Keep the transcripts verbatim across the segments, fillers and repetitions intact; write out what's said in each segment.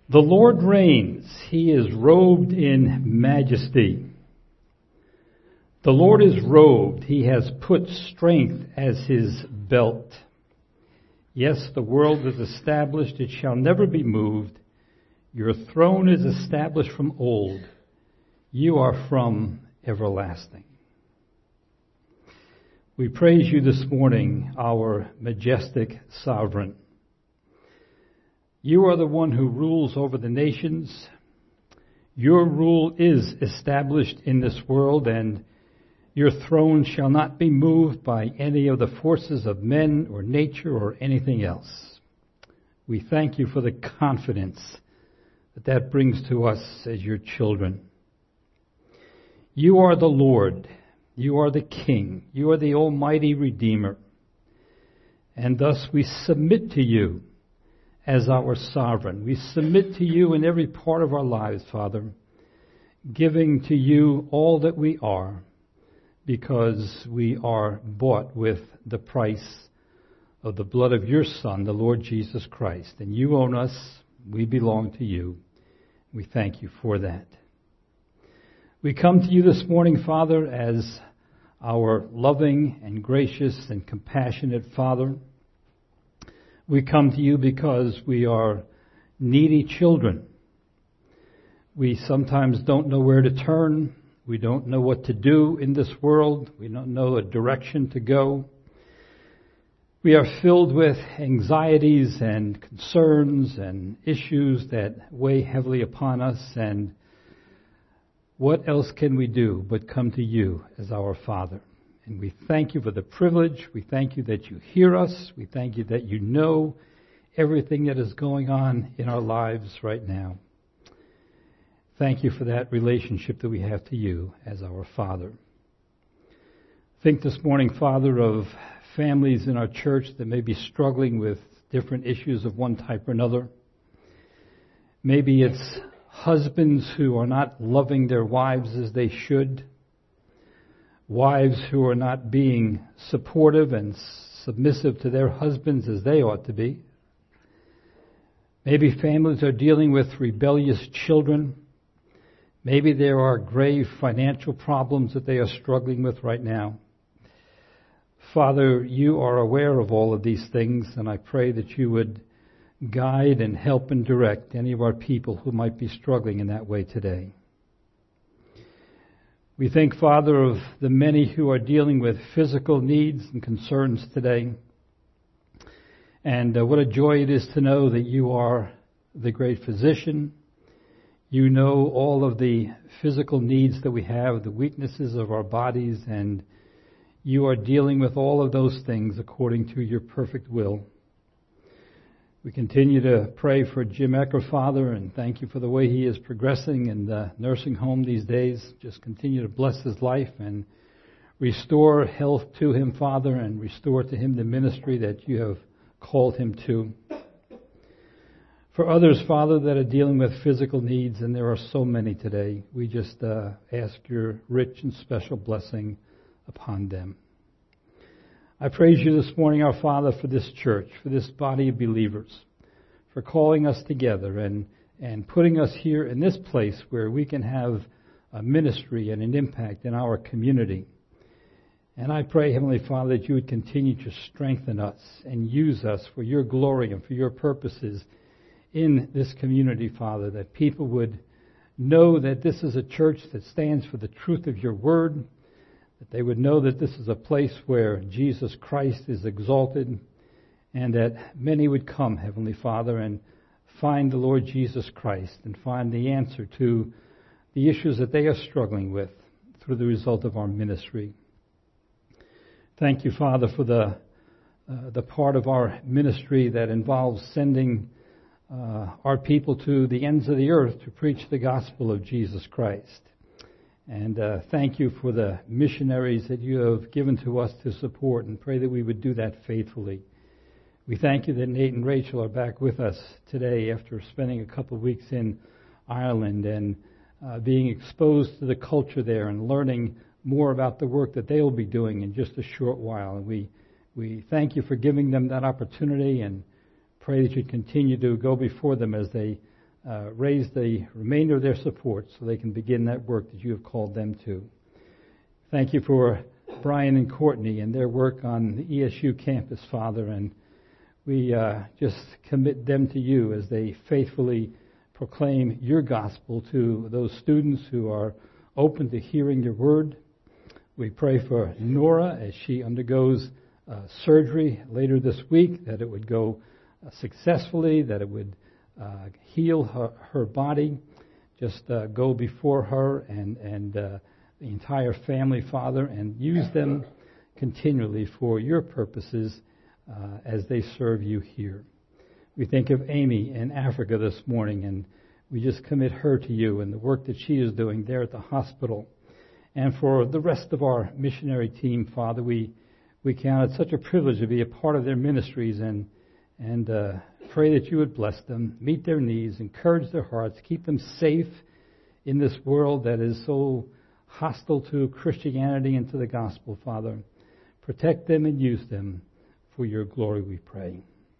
The Lord reigns. He is robed in majesty. The Lord is robed. He has put strength as his belt. Yes, the world is established. It shall never be moved. Your throne is established from old. You are from everlasting. We praise you this morning, our majestic sovereign. You are the one who rules over the nations. Your rule is established in this world, and your throne shall not be moved by any of the forces of men or nature or anything else. We thank you for the confidence that that brings to us as your children. You are the Lord. You are the King. You are the Almighty Redeemer. And thus we submit to you as our sovereign. We submit to you in every part of our lives, Father, giving to you all that we are, because we are bought with the price of the blood of your Son, the Lord Jesus Christ. And you own us. We belong to you. We thank you for that. We come to you this morning, Father, as our loving and gracious and compassionate Father. We come to you because we are needy children. We sometimes don't know where to turn. We don't know what to do in this world. We don't know a direction to go. We are filled with anxieties and concerns and issues that weigh heavily upon us, and what else can we do but come to you as our Father? And we thank you for the privilege. We thank you that you hear us. We thank you that you know everything that is going on in our lives right now. Thank you for that relationship that we have to you as our Father. Think this morning, Father, of families in our church that may be struggling with different issues of one type or another. Maybe it's husbands who are not loving their wives as they should. Wives who are not being supportive and submissive to their husbands as they ought to be. Maybe families are dealing with rebellious children. Maybe there are grave financial problems that they are struggling with right now. Father, you are aware of all of these things, and I pray that you would guide and help and direct any of our people who might be struggling in that way today. We think, Father, of the many who are dealing with physical needs and concerns today. And uh, what a joy it is to know that you are the great physician. You know all of the physical needs that we have, the weaknesses of our bodies, and you are dealing with all of those things according to your perfect will. We continue to pray for Jim Ecker, Father, and thank you for the way he is progressing in the nursing home these days. Just continue to bless his life and restore health to him, Father, and restore to him the ministry that you have called him to. For others, Father, that are dealing with physical needs, and there are so many today, we just uh, ask your rich and special blessing upon them. I praise you this morning, our Father, for this church, for this body of believers, for calling us together and, and putting us here in this place where we can have a ministry and an impact in our community. And I pray, Heavenly Father, that you would continue to strengthen us and use us for your glory and for your purposes in this community, Father, that people would know that this is a church that stands for the truth of your word, that they would know that this is a place where Jesus Christ is exalted, and that many would come, Heavenly Father, and find the Lord Jesus Christ and find the answer to the issues that they are struggling with through the result of our ministry. Thank you, Father, for the uh, the part of our ministry that involves sending uh, our people to the ends of the earth to preach the gospel of Jesus Christ. And uh, thank you for the missionaries that you have given to us to support, and pray that we would do that faithfully. We thank you that Nate and Rachel are back with us today after spending a couple of weeks in Ireland and uh, being exposed to the culture there and learning more about the work that they'll be doing in just a short while. And we, we thank you for giving them that opportunity, and pray that you continue to go before them as they uh, raise the remainder of their support so they can begin that work that you have called them to. Thank you for Brian and Courtney and their work on the E S U campus, Father, and we uh, just commit them to you as they faithfully proclaim your gospel to those students who are open to hearing your word. We pray for Nora as she undergoes uh, surgery later this week, that it would go uh, successfully, that it would uh, heal her, her body. Just uh, go before her and, and uh, the entire family, Father, and use them continually for your purposes uh, as they serve you here. We think of Amy in Africa this morning, and we just commit her to you and the work that she is doing there at the hospital. And for the rest of our missionary team, Father, we we count it such a privilege to be a part of their ministries, and and uh, pray that you would bless them, meet their needs, encourage their hearts, keep them safe in this world that is so hostile to Christianity and to the gospel, Father. Protect them and use them for your glory, we pray.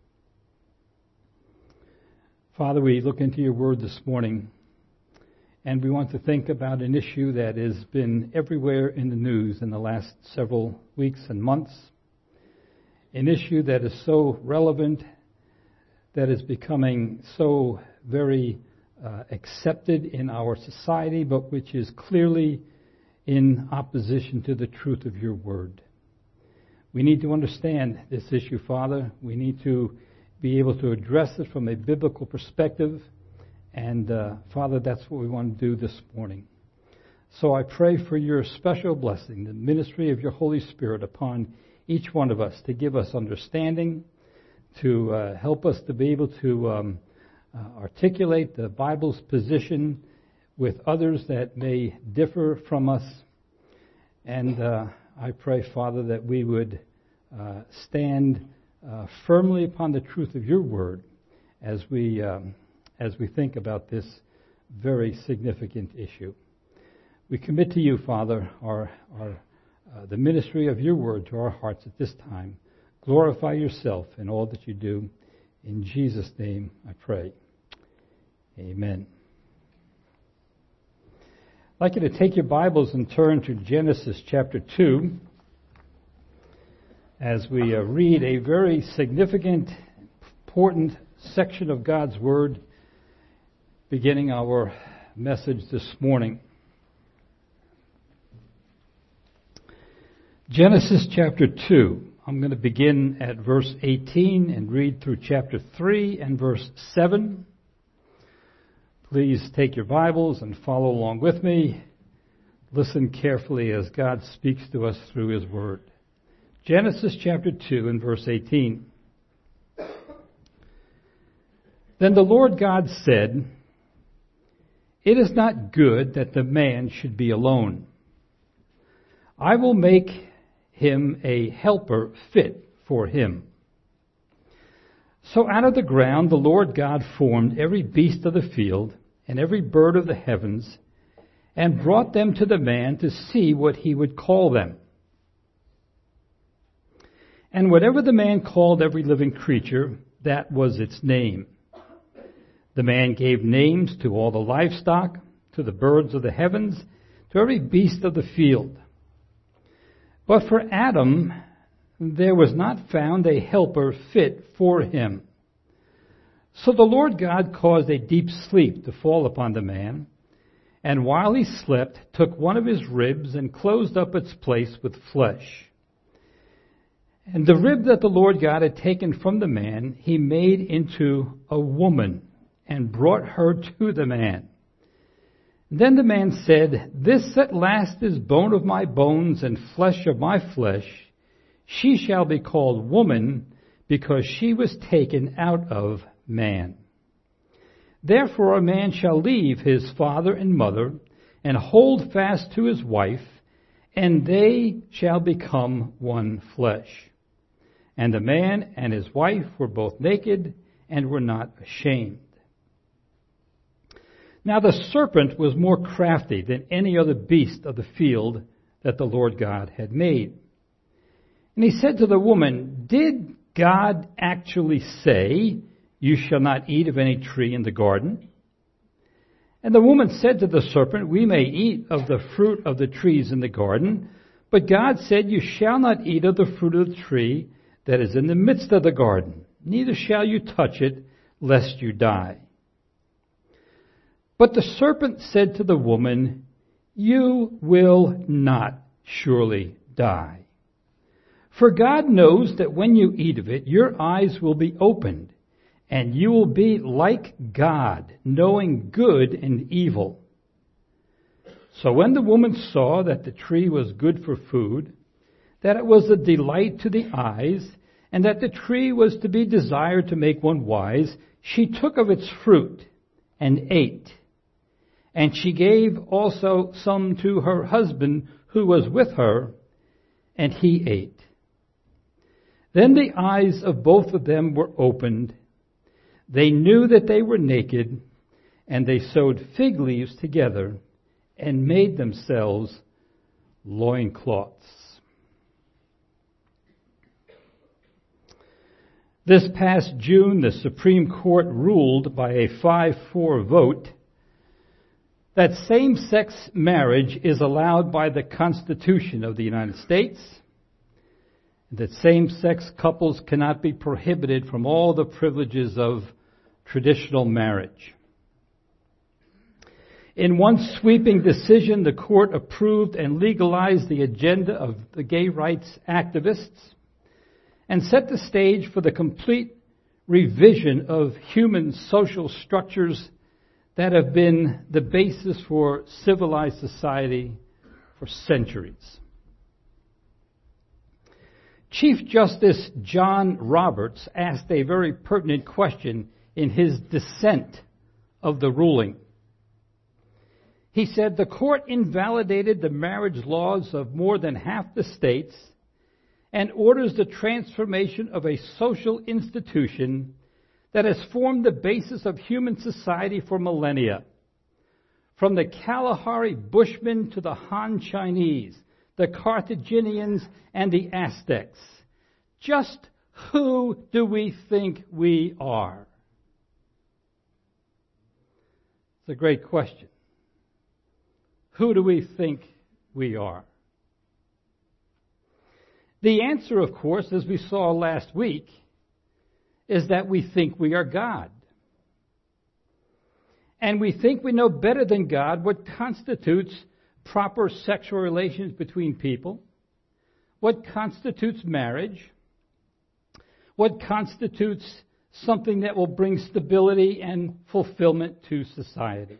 Father, we look into your word this morning, and we want to think about an issue that has been everywhere in the news in the last several weeks and months. An issue that is so relevant, that is becoming so very uh, accepted in our society, but which is clearly in opposition to the truth of your word. We need to understand this issue, Father. We need to be able to address it from a biblical perspective. And, uh, Father, that's what we want to do this morning. So I pray for your special blessing, the ministry of your Holy Spirit upon each one of us, to give us understanding, to uh, help us to be able to um, uh, articulate the Bible's position with others that may differ from us. And uh, I pray, Father, that we would uh, stand uh, firmly upon the truth of your word as we um, as we think about this very significant issue. We commit to you, Father, our, our uh, the ministry of your word to our hearts at this time. Glorify yourself in all that you do. In Jesus' name I pray. Amen. I'd like you to take your Bibles and turn to Genesis chapter two as we uh, read a very significant, important section of God's Word, beginning our message this morning. Genesis chapter two. I'm going to begin at verse eighteen and read through chapter three and verse seven. Please take your Bibles and follow along with me. Listen carefully as God speaks to us through His Word. Genesis chapter two and verse eighteen. Then the Lord God said, "It is not good that the man should be alone. I will make him a helper fit for him." So out of the ground the Lord God formed every beast of the field and every bird of the heavens, and brought them to the man to see what he would call them. And whatever the man called every living creature, that was its name. The man gave names to all the livestock, to the birds of the heavens, to every beast of the field. But for Adam there was not found a helper fit for him. So the Lord God caused a deep sleep to fall upon the man, and while he slept, took one of his ribs and closed up its place with flesh. And the rib that the Lord God had taken from the man, he made into a woman, and brought her to the man. Then the man said, "This at last is bone of my bones and flesh of my flesh. She shall be called woman, because she was taken out of man. Therefore a man shall leave his father and mother, and hold fast to his wife, and they shall become one flesh. And the man and his wife were both naked, and were not ashamed. Now the serpent was more crafty than any other beast of the field that the Lord God had made. And he said to the woman, 'Did God actually say, you shall not eat of any tree in the garden?' And the woman said to the serpent, we may eat of the fruit of the trees in the garden, but God said, you shall not eat of the fruit of the tree that is in the midst of the garden, neither shall you touch it, lest you die. But the serpent said to the woman, you will not surely die. For God knows that when you eat of it, your eyes will be opened, and you will be like God, knowing good and evil. So when the woman saw that the tree was good for food, that it was a delight to the eyes, and that the tree was to be desired to make one wise, she took of its fruit and ate. And she gave also some to her husband who was with her, and he ate. Then the eyes of both of them were opened. They knew that they were naked, and they sewed fig leaves together and made themselves loincloths. This past June, the Supreme Court ruled by a five four vote that same-sex marriage is allowed by the Constitution of the United States, and that same-sex couples cannot be prohibited from all the privileges of traditional marriage. In one sweeping decision, the court approved and legalized the agenda of the gay rights activists and set the stage for the complete revision of human social structures that have been the basis for civilized society for centuries. Chief Justice John Roberts asked a very pertinent question in his dissent of the ruling. He said, the court invalidated the marriage laws of more than half the states and orders the transformation of a social institution that has formed the basis of human society for millennia. From the Kalahari Bushmen to the Han Chinese, the Carthaginians and the Aztecs. Just who do we think we are? It's a great question. Who do we think we are? The answer, of course, as we saw last week, is that we think we are God. And we think we know better than God what constitutes proper sexual relations between people, what constitutes marriage, what constitutes something that will bring stability and fulfillment to society.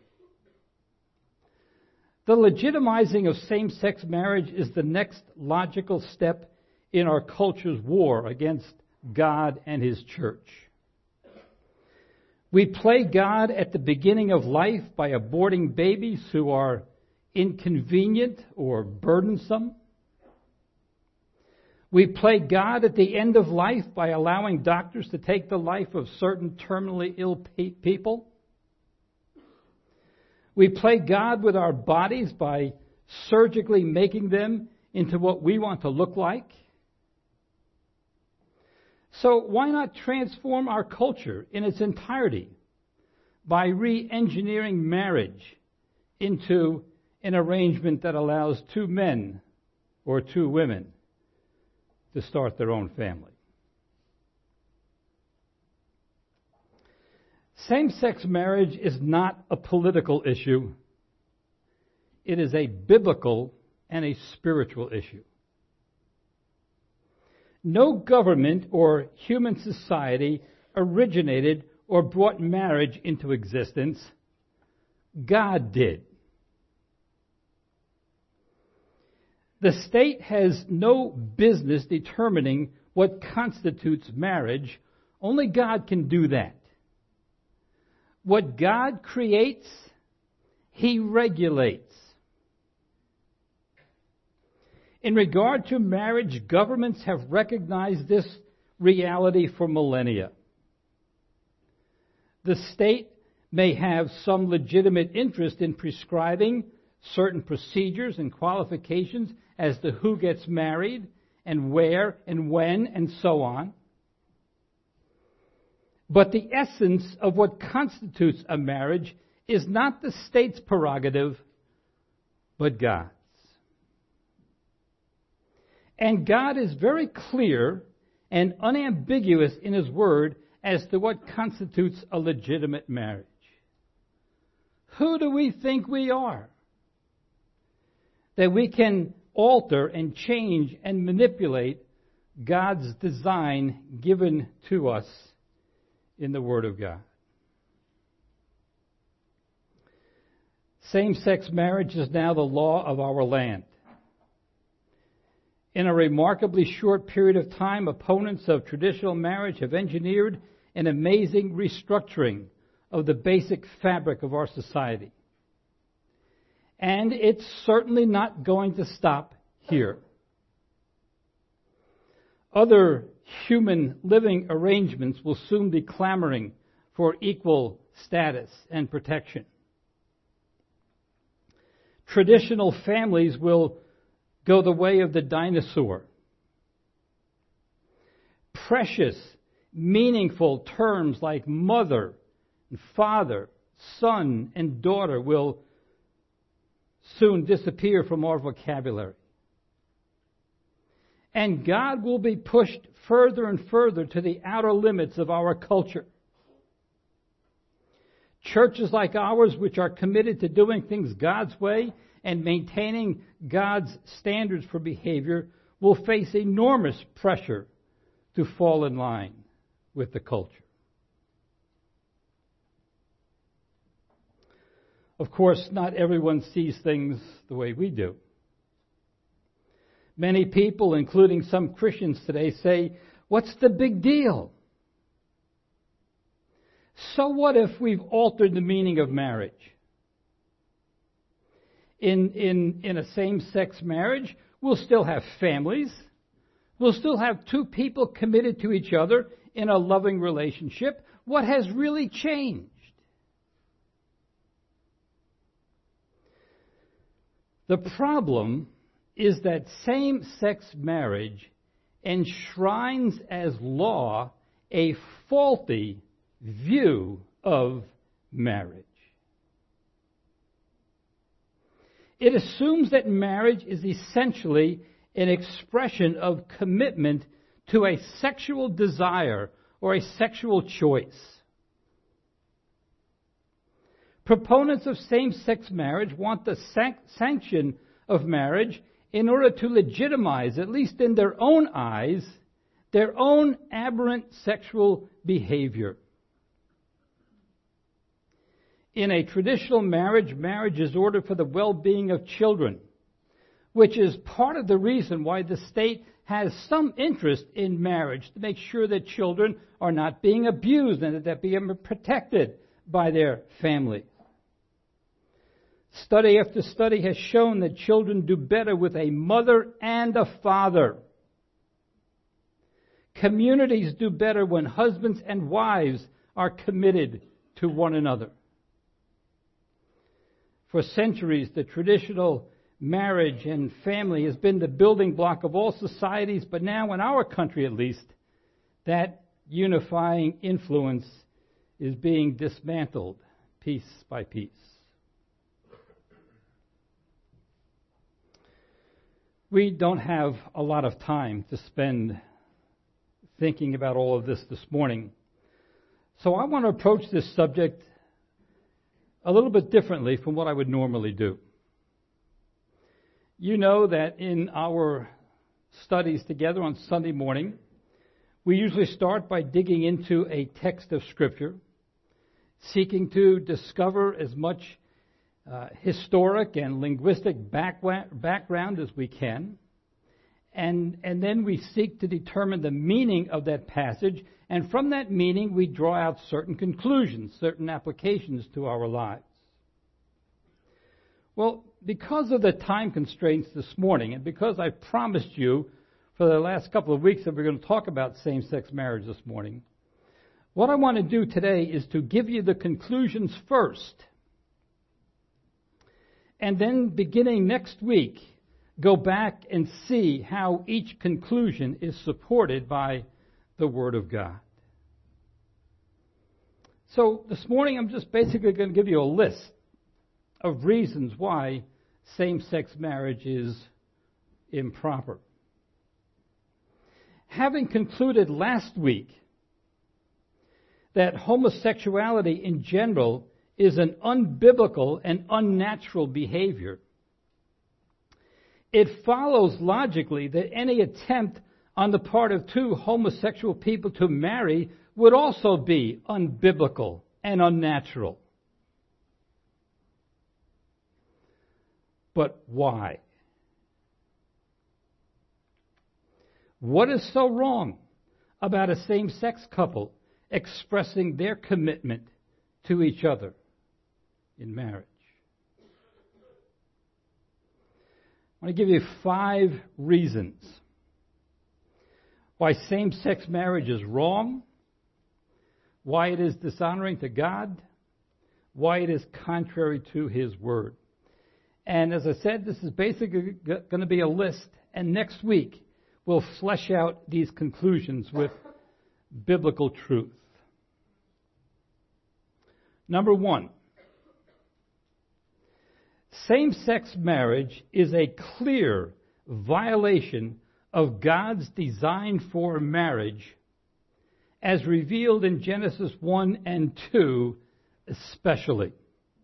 The legitimizing of same-sex marriage is the next logical step in our culture's war against God and His church. We play God at the beginning of life by aborting babies who are inconvenient or burdensome. We play God at the end of life by allowing doctors to take the life of certain terminally ill pe- people. We play God with our bodies by surgically making them into what we want to look like. So why not transform our culture in its entirety by re-engineering marriage into an arrangement that allows two men or two women to start their own family? Same-sex marriage is not a political issue. It is a biblical and a spiritual issue. No government or human society originated or brought marriage into existence. God did. The state has no business determining what constitutes marriage. Only God can do that. What God creates, He regulates. In regard to marriage, governments have recognized this reality for millennia. The state may have some legitimate interest in prescribing certain procedures and qualifications as to who gets married and where and when and so on. But the essence of what constitutes a marriage is not the state's prerogative, but God's. And God is very clear and unambiguous in His Word as to what constitutes a legitimate marriage. Who do we think we are that we can alter and change and manipulate God's design given to us in the Word of God? Same-sex marriage is now the law of our land. In a remarkably short period of time, opponents of traditional marriage have engineered an amazing restructuring of the basic fabric of our society. And it's certainly not going to stop here. Other human living arrangements will soon be clamoring for equal status and protection. Traditional families will go the way of the dinosaur. Precious, meaningful terms like mother and father, son and daughter will soon disappear from our vocabulary. And God will be pushed further and further to the outer limits of our culture. Churches like ours, which are committed to doing things God's way and maintaining God's standards for behavior, will face enormous pressure to fall in line with the culture. Of course, not everyone sees things the way we do. Many people, including some Christians today, say, "What's the big deal? So what if we've altered the meaning of marriage? In, in, in a same-sex marriage, we'll still have families. We'll still have two people committed to each other in a loving relationship. What has really changed?" The problem is that same-sex marriage enshrines as law a faulty view of marriage. It assumes that marriage is essentially an expression of commitment to a sexual desire or a sexual choice. Proponents of same-sex marriage want the san- sanction of marriage in order to legitimize, at least in their own eyes, their own aberrant sexual behavior. In a traditional marriage, marriage is ordered for the well-being of children, which is part of the reason why the state has some interest in marriage, to make sure that children are not being abused and that they're being protected by their family. Study after study has shown that children do better with a mother and a father. Communities do better when husbands and wives are committed to one another. For centuries, the traditional marriage and family has been the building block of all societies, but now in our country at least, that unifying influence is being dismantled piece by piece. We don't have a lot of time to spend thinking about all of this this morning, so I want to approach this subject a little bit differently from what I would normally do. You know that in our studies together on Sunday morning, we usually start by digging into a text of Scripture, seeking to discover as much uh, historic and linguistic background as we can, and, and then we seek to determine the meaning of that passage, and from that meaning we draw out certain conclusions, certain applications to our lives. Well, because of the time constraints this morning, and because I promised you for the last couple of weeks that we're going to talk about same-sex marriage this morning, what I want to do today is to give you the conclusions first, and then beginning next week, go back and see how each conclusion is supported by the Word of God. So this morning I'm just basically going to give you a list of reasons why same-sex marriage is improper. Having concluded last week that homosexuality in general is an unbiblical and unnatural behavior, it follows logically that any attempt on the part of two homosexual people to marry would also be unbiblical and unnatural. But why? What is so wrong about a same-sex couple expressing their commitment to each other in marriage? I want to give you five reasons why same-sex marriage is wrong, why it is dishonoring to God, why it is contrary to His Word. And as I said, this is basically going to be a list, and next week we'll flesh out these conclusions with biblical truth. Number one, same-sex marriage is a clear violation of God's design for marriage as revealed in Genesis one and two especially.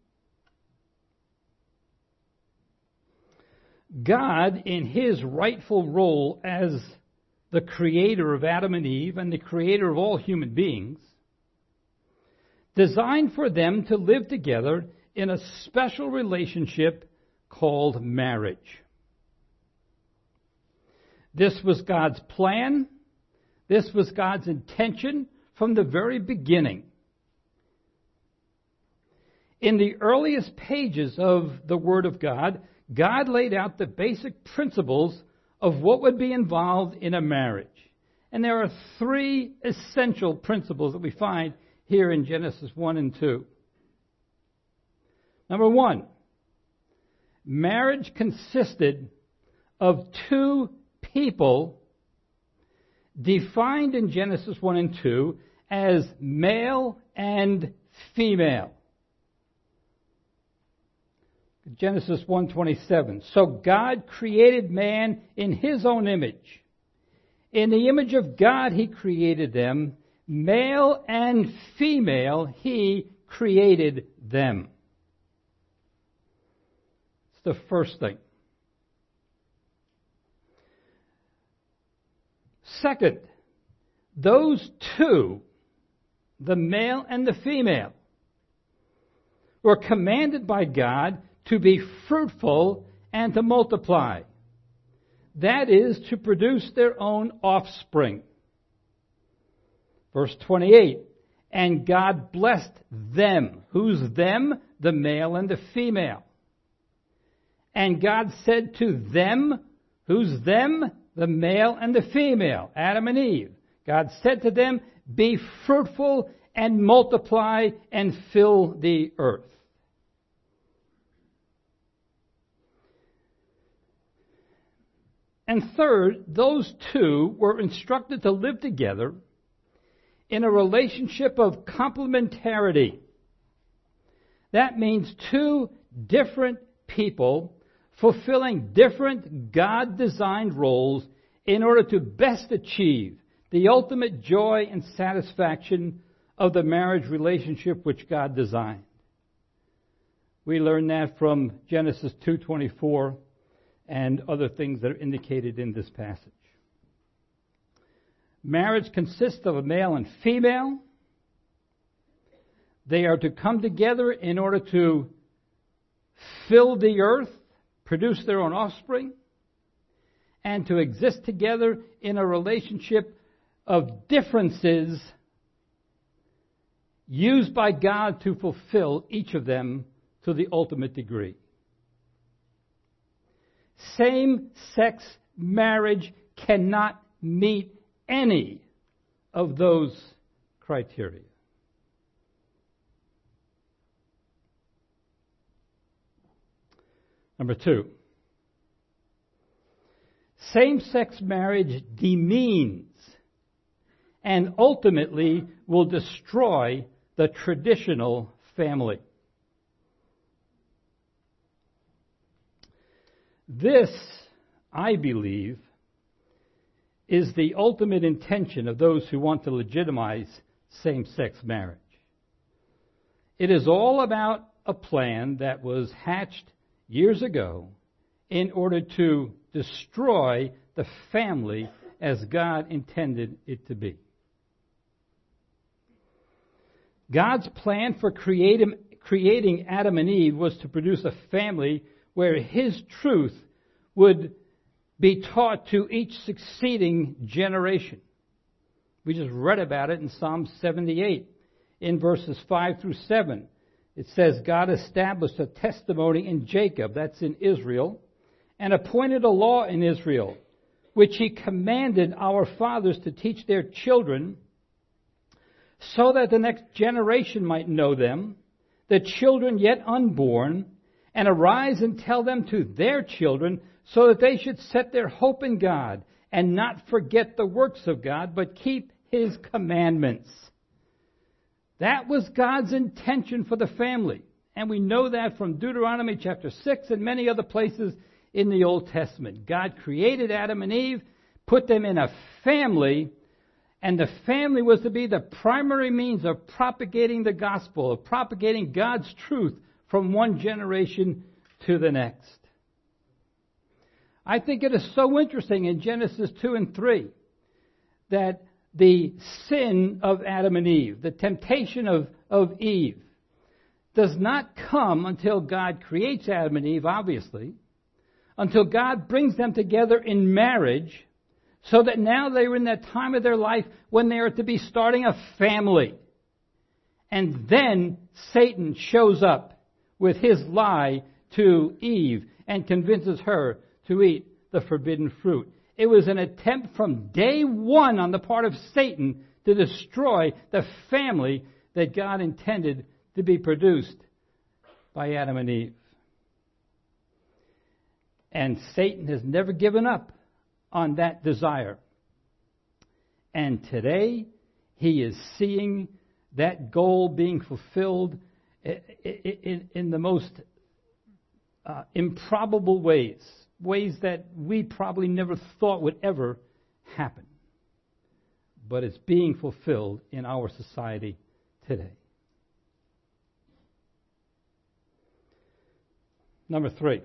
God, in His rightful role as the creator of Adam and Eve and the creator of all human beings, designed for them to live together in a special relationship called marriage. This was God's plan. This was God's intention from the very beginning. In the earliest pages of the Word of God, God laid out the basic principles of what would be involved in a marriage. And there are three essential principles that we find here in Genesis one and two. Number one, marriage consisted of two people defined in Genesis one and two as male and female. Genesis one twenty-seven. So God created man in His own image. In the image of God He created them. Male and female He created them. It's the first thing. Second, those two, the male and the female, were commanded by God to be fruitful and to multiply. That is, to produce their own offspring. Verse twenty-eight, and God blessed them. Who's them? The male and the female. And God said to them, who's them? The male and the female, Adam and Eve. God said to them, be fruitful and multiply and fill the earth. And third, those two were instructed to live together in a relationship of complementarity. That means two different people fulfilling different God-designed roles in order to best achieve the ultimate joy and satisfaction of the marriage relationship which God designed. We learn that from Genesis two twenty-four and other things that are indicated in this passage. Marriage consists of a male and female. They are to come together in order to fill the earth, produce their own offspring, and to exist together in a relationship of differences used by God to fulfill each of them to the ultimate degree. Same-sex marriage cannot meet any of those criteria. Number two, same-sex marriage demeans and ultimately will destroy the traditional family. This, I believe, is the ultimate intention of those who want to legitimize same-sex marriage. It is all about a plan that was hatched years ago in order to destroy the family as God intended it to be. God's plan for creating, creating Adam and Eve was to produce a family where His truth would be taught to each succeeding generation. We just read about it in Psalm seventy-eight, in verses five through seven. It says, God established a testimony in Jacob, that's in Israel, and appointed a law in Israel, which He commanded our fathers to teach their children, so that the next generation might know them, the children yet unborn, and arise and tell them to their children, so that they should set their hope in God, and not forget the works of God, but keep His commandments. That was God's intention for the family. And we know that from Deuteronomy chapter six and many other places in the Old Testament. God created Adam and Eve, put them in a family, and the family was to be the primary means of propagating the gospel, of propagating God's truth from one generation to the next. I think it is so interesting in Genesis two and three that the sin of Adam and Eve, the temptation of, of Eve, does not come until God creates Adam and Eve, obviously, until God brings them together in marriage, so that now they are in that time of their life when they are to be starting a family. And then Satan shows up with his lie to Eve and convinces her to eat the forbidden fruit. It was an attempt from day one on the part of Satan to destroy the family that God intended to be produced by Adam and Eve. And Satan has never given up on that desire. And today, he is seeing that goal being fulfilled in the most uh, improbable ways. Ways that we probably never thought would ever happen. But it's being fulfilled in our society today. Number three.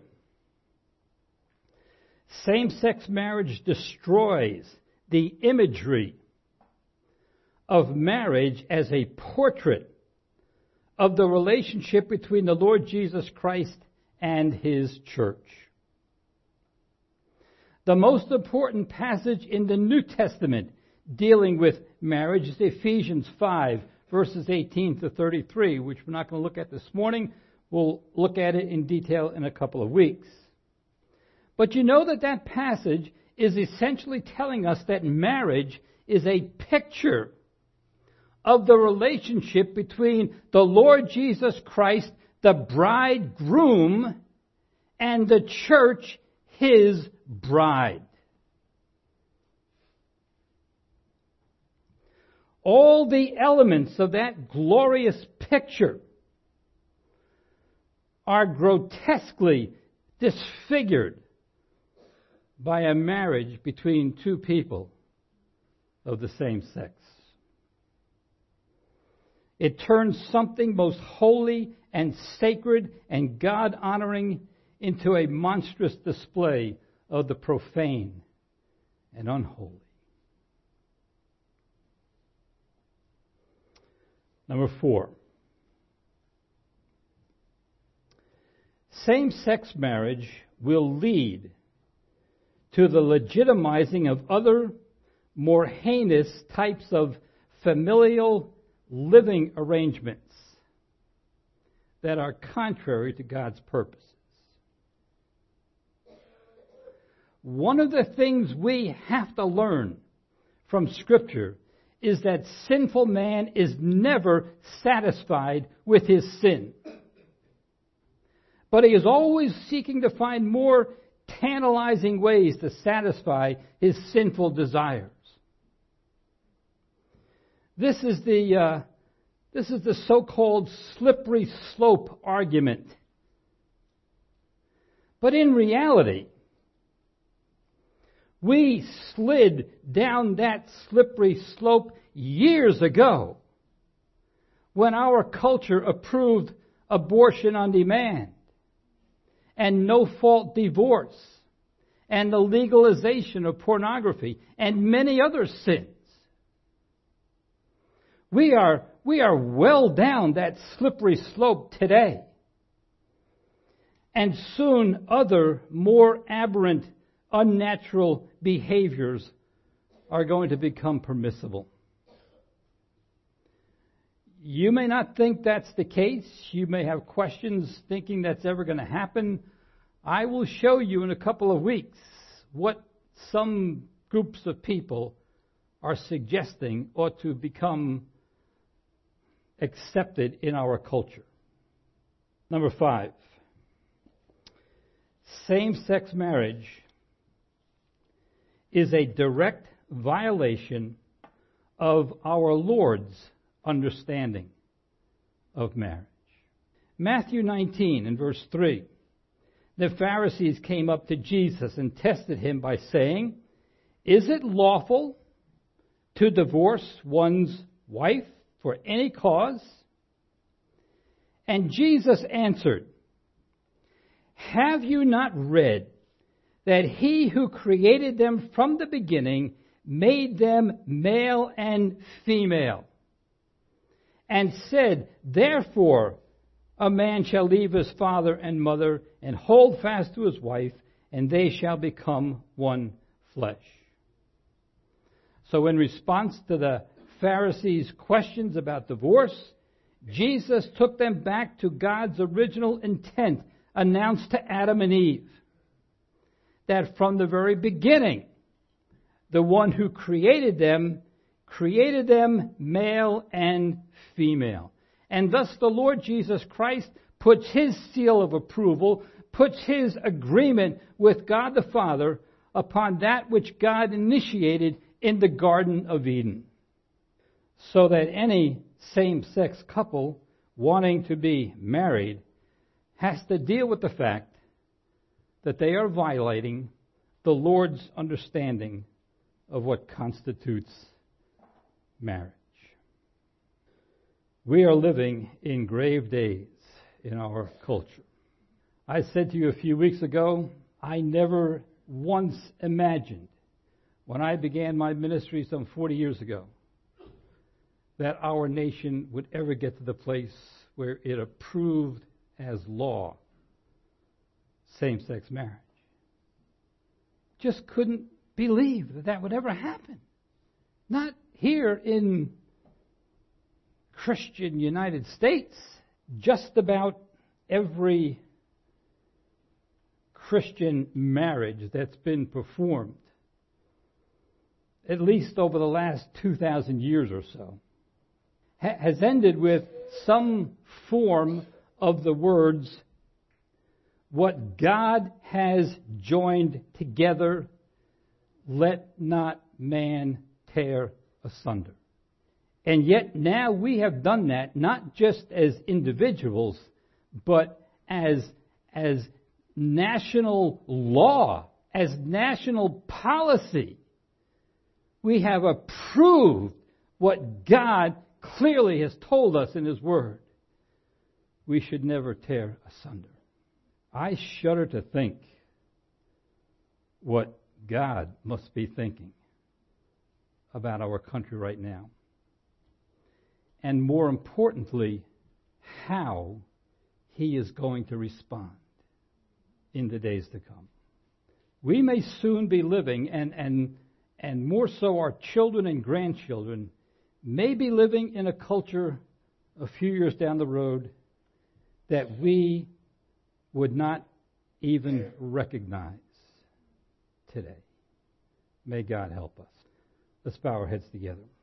Same-sex marriage destroys the imagery of marriage as a portrait of the relationship between the Lord Jesus Christ and His church. The most important passage in the New Testament dealing with marriage is Ephesians five, verses eighteen to thirty-three, which we're not going to look at this morning. We'll look at it in detail in a couple of weeks. But you know that that passage is essentially telling us that marriage is a picture of the relationship between the Lord Jesus Christ, the bridegroom, and the church, His bride. All the elements of that glorious picture are grotesquely disfigured by a marriage between two people of the same sex. It turns something most holy and sacred and God-honoring into a monstrous display of the profane and unholy. Number four. Same-sex marriage will lead to the legitimizing of other, more heinous types of familial living arrangements that are contrary to God's purposes. One of the things we have to learn from Scripture is that sinful man is never satisfied with his sin. But he is always seeking to find more tantalizing ways to satisfy his sinful desires. This is the uh, This is the so-called slippery slope argument. But in reality, we slid down that slippery slope years ago when our culture approved abortion on demand and no-fault divorce and the legalization of pornography and many other sins. We are, we are well down that slippery slope today. And soon other, more aberrant, unnatural behaviors are going to become permissible. You may not think that's the case. You may have questions thinking that's ever going to happen. I will show you in a couple of weeks what some groups of people are suggesting ought to become accepted in our culture. Number five, same-sex marriage is a direct violation of our Lord's understanding of marriage. Matthew nineteen and verse three. The Pharisees came up to Jesus and tested him by saying, "Is it lawful to divorce one's wife for any cause?" And Jesus answered, "Have you not read that he who created them from the beginning made them male and female, and said, therefore, a man shall leave his father and mother and hold fast to his wife, and they shall become one flesh." So in response to the Pharisees' questions about divorce, Jesus took them back to God's original intent announced to Adam and Eve, that from the very beginning, the one who created them, created them male and female. And thus the Lord Jesus Christ puts his seal of approval, puts his agreement with God the Father upon that which God initiated in the Garden of Eden. So that any same-sex couple wanting to be married has to deal with the fact that they are violating the Lord's understanding of what constitutes marriage. We are living in grave days in our culture. I said to you a few weeks ago, I never once imagined, when I began my ministry some forty years ago, that our nation would ever get to the place where it approved as law same-sex marriage. Just couldn't believe that that would ever happen. Not here in Christian United States. Just about every Christian marriage that's been performed, at least over the last two thousand years or so, ha- has ended with some form of the words, "What God has joined together, let not man tear asunder." And yet now we have done that not just as individuals, but as, as national law, as national policy. We have approved what God clearly has told us in His Word. We should never tear asunder. I shudder to think what God must be thinking about our country right now. And more importantly, how He is going to respond in the days to come. We may soon be living, and, and, and more so our children and grandchildren, may be living in a culture a few years down the road that we would not even recognize today. May God help us. Let's bow our heads together.